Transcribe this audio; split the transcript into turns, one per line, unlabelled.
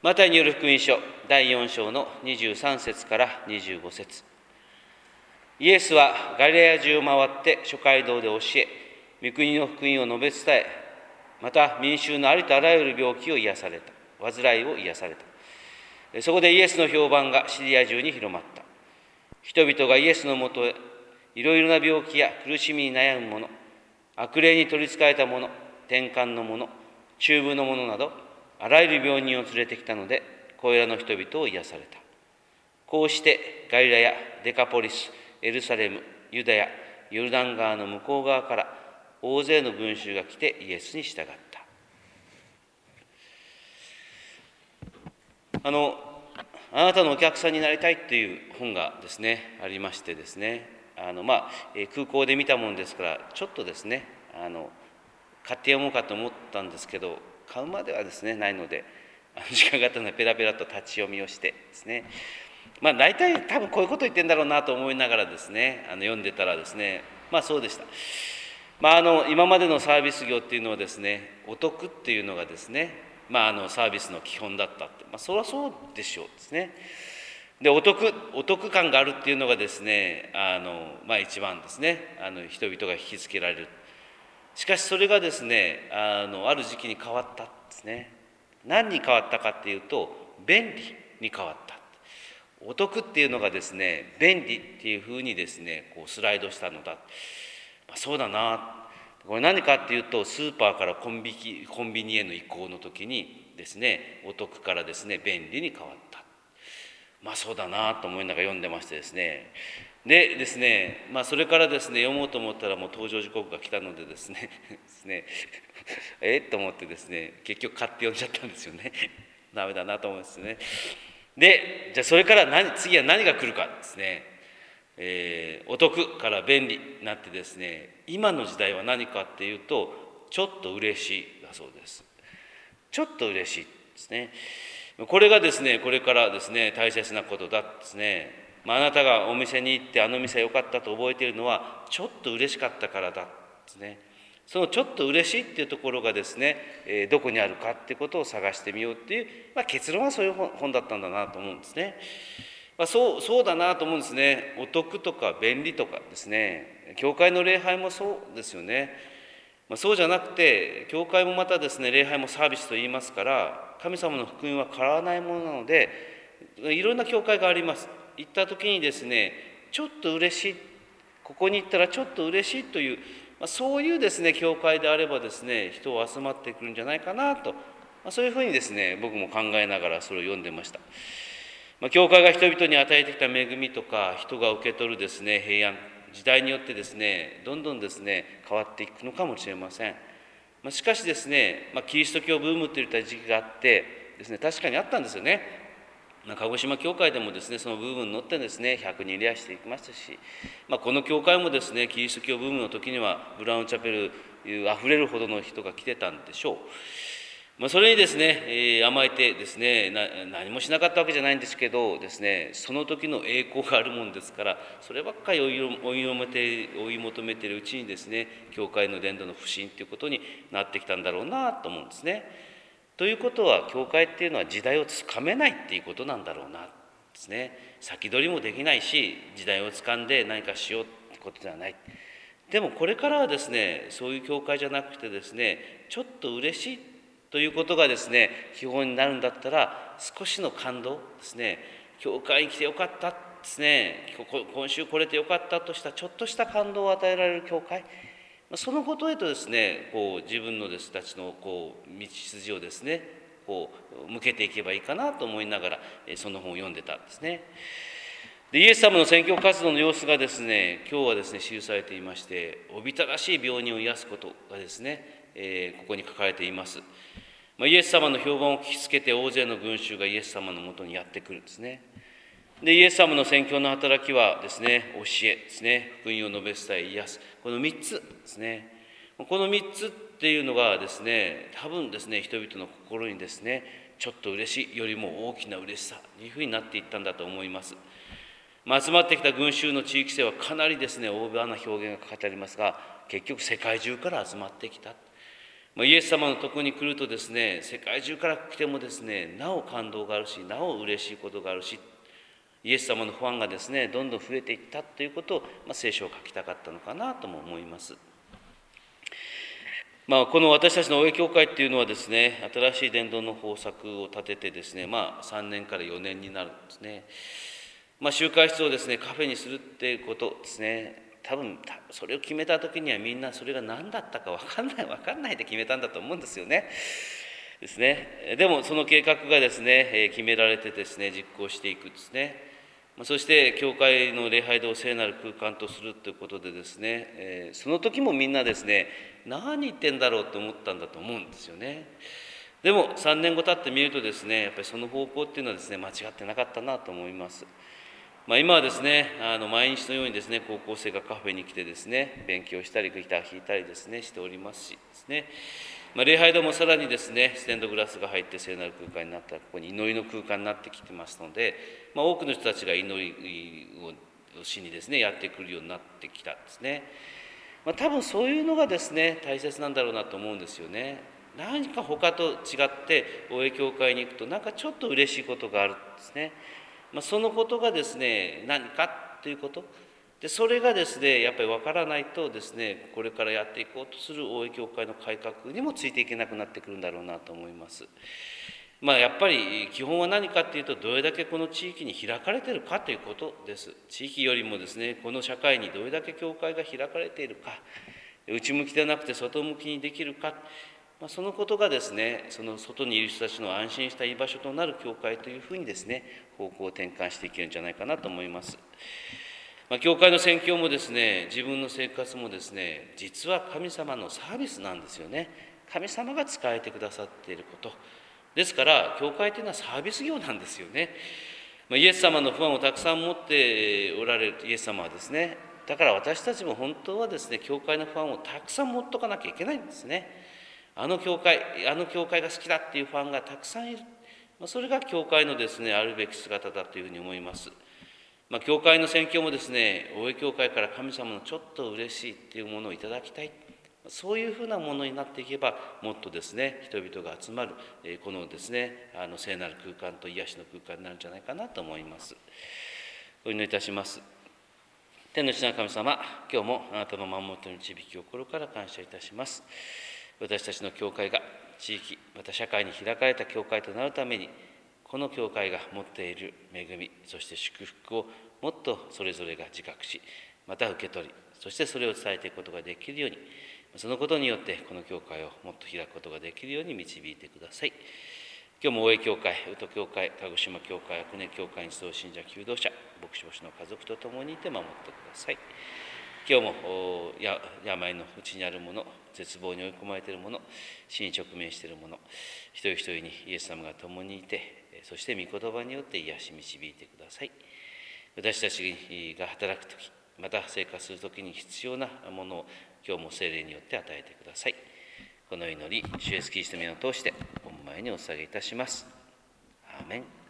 マタイによる福音書第4章の23節から25節。イエスはガリラヤ中を回って諸街道で教え、御国の福音を述べ伝え、また民衆のありとあらゆる病気を癒された、患いを癒された。そこでイエスの評判がシリア中に広まった。人々がイエスのもとへ、いろいろな病気や苦しみに悩む者、悪霊に取りつかれた者、転換の者、中風の者など、あらゆる病人を連れてきたので、これらの人々を癒された。こうしてガリラやデカポリス、エルサレム、ユダヤ、ヨルダン川の向こう側から大勢の群衆が来てイエスに従った。あなたのお客さんになりたいという本がですね、ありましてですね、空港で見たもんですから、ちょっとですね、買って読もうかと思ったんですけど、買うまではですね、ないので、時間があったのでペラペラと立ち読みをしてですね、大体多分こういうこと言ってんだろうなと思いながらですね、読んでたらですね、そうでした。今までのサービス業っていうのはですね、お得っていうのがですね、サービスの基本だったって、それはそうでしょうですね。で、お得感があるっていうのがですね、一番ですね、人々が引きつけられる。しかしそれがですね、ある時期に変わったんですね。何に変わったかっていうと、便利に変わった。お得っていうのがですね、便利っていうふうにですね、こうスライドしたのだ。そうだな。これ何かっていうと、スーパーからコンビニへの移行の時にですね、お得からですね、便利に変わった。そうだなと思いながら読んでましてですね。でですね、それからですね、読もうと思ったらもう登場時刻が来たのでですね、と思ってですね、結局買って読んじゃったんですよね。ダメだなと思うんですね。で、じゃあそれから次は何が来るかですね。お得から便利になってですね、今の時代は何かっていうと、ちょっと嬉しいだそうです。ちょっと嬉しいですね。これがですね、これからですね、大切なことだですね。あなたがお店に行ってあの店良かったと覚えているのは、ちょっと嬉しかったからだですね。そのちょっと嬉しいっていうところがですね、どこにあるかっていうことを探してみようっていう、結論はそういう本だったんだなと思うんですね。そうだなと思うんですね。お得とか便利とかですね。教会の礼拝もそうですよね。そうじゃなくて、教会もまたですね、礼拝もサービスと言いますから、神様の福音は変わらないものなので、いろんな教会があります。行った時にですね、ちょっと嬉しい、ここに行ったらちょっと嬉しいという、そういうですね、教会であればですね、人を集まってくるんじゃないかなと、そういうふうにですね、僕も考えながらそれを読んでました。教会が人々に与えてきた恵みとか、人が受け取るですね、平安、時代によってですね、どんどんですね、変わっていくのかもしれません。しかしですね、キリスト教ブームといった時期があってですね、確かにあったんですよね。鹿児島教会でもですね、そのブームに乗ってですね、100人レアしていきましたし、この教会もですね、キリスト教ブームの時にはブラウンチャペルあふれるほどの人が来てたんでしょう。それにですね、甘えてですね、何もしなかったわけじゃないんですけどですね、その時の栄光があるもんですから、そればっかり追い求めているうちにですね、教会の伝道の不信ということになってきたんだろうなと思うんですね。ということは、教会っていうのは時代をつかめないっていうことなんだろうなですね。先取りもできないし、時代をつかんで何かしようってことではない。でもこれからはですね、そういう教会じゃなくてですね、ちょっと嬉しいということがですね、基本になるんだったら、少しの感動ですね、教会に来てよかったですね、今週来れてよかったとしたちょっとした感動を与えられる教会、そのことへとですね、自分のたちの道筋をですね、向けていけばいいかなと思いながら、その本を読んでたんですね。で、イエス様の宣教活動の様子がですね、今日はですね、記されていまして、おびただしい病人を癒すことがですね、ここに書かれています。イエス様の評判を聞きつけて大勢の群衆がイエス様のもとにやってくるんですね。で、イエス様の宣教の働きはですね、教えですね、福音を述べ伝え癒す、この3つですね。この3つっていうのがですね、多分ですね、人々の心にですね、ちょっと嬉しいよりも大きな嬉しさというふうになっていったんだと思います。集まってきた群衆の地域性はかなりですね、大幅な表現がかかってありますが、結局世界中から集まってきた。 イエス様のところに来るとですね、世界中から来てもですね、なお感動があるし、なお嬉しいことがあるし、イエス様のファンがですね、どんどん増えていったということを、聖書を書きたかったのかなとも思います。この私たちの大江教会っていうのはですね、新しい伝道の方策を立ててですね、3年から4年になるんですね。集会室をですね、カフェにするっていうことですね。多分それを決めた時にはみんなそれが何だったか分かんないで決めたんだと思うんですよね。ですね。でもその計画がですね、決められてですね、実行していくですね。そして教会の礼拝堂を聖なる空間とするということでですね、その時もみんなですね、何言ってんだろうと思ったんだと思うんですよね。でも3年後経ってみるとですね、やっぱりその方向っていうのはですね、間違ってなかったなと思います。今はですね、毎日のようにですね、高校生がカフェに来てですね、勉強したりギター弾いたりですね、しておりますしですね、礼拝堂もさらにですね、ステンドグラスが入って聖なる空間になったら、ここに祈りの空間になってきてますので、多くの人たちが祈りをしにですね、やってくるようになってきたんですね。多分そういうのがですね、大切なんだろうなと思うんですよね。何か他と違って大江教会に行くとなんかちょっと嬉しいことがあるんですね。そのことがですね、何かということで、それがですね、やっぱり分からないとですね、これからやっていこうとする大江教会の改革にもついていけなくなってくるんだろうなと思います。やっぱり基本は何かっていうと、どれだけこの地域に開かれているかということです。地域よりもですね、この社会にどれだけ教会が開かれているか、内向きではなくて外向きにできるか、そのことがですね、その外にいる人たちの安心した居場所となる教会というふうにですね、方向を転換していけるんじゃないかなと思います。教会の宣教もですね、自分の生活もですね、実は神様のサービスなんですよね。神様が仕えてくださっていること。ですから、教会というのはサービス業なんですよね。イエス様の不安をたくさん持っておられるイエス様はですね、だから私たちも本当はですね、教会の不安をたくさん持っとかなきゃいけないんですね。あの教会が好きだっていうファンがたくさんいる。それが教会のですね、あるべき姿だというふうに思います。教会の宣教もですね、大江教会から神様のちょっと嬉しいっていうものをいただきたい。そういうふうなものになっていけば、もっとですね、人々が集まる、このですね、聖なる空間と癒しの空間になるんじゃないかなと思います。お祈りいたします。天の父なる神様、今日もあなたの守りと導きを心から感謝いたします。私たちの教会が地域、また社会に開かれた教会となるために、この教会が持っている恵み、そして祝福をもっとそれぞれが自覚し、また受け取り、そしてそれを伝えていくことができるように、そのことによってこの教会をもっと開くことができるように導いてください。今日も大江教会、宇都教会、鹿児島教会、阿久根教会に集う信者、求道者、牧師牧師の家族と共にいて守ってください。今日も病のうちにあるもの、絶望に追い込まれているもの、死に直面しているもの、一人一人にイエス様が共にいて、そして御言葉によって癒し導いてください。私たちが働くとき、また生活するときに必要なものを今日も聖霊によって与えてください。この祈り、主イエスキリストの皆を通して御前にお捧げいたします。アーメン。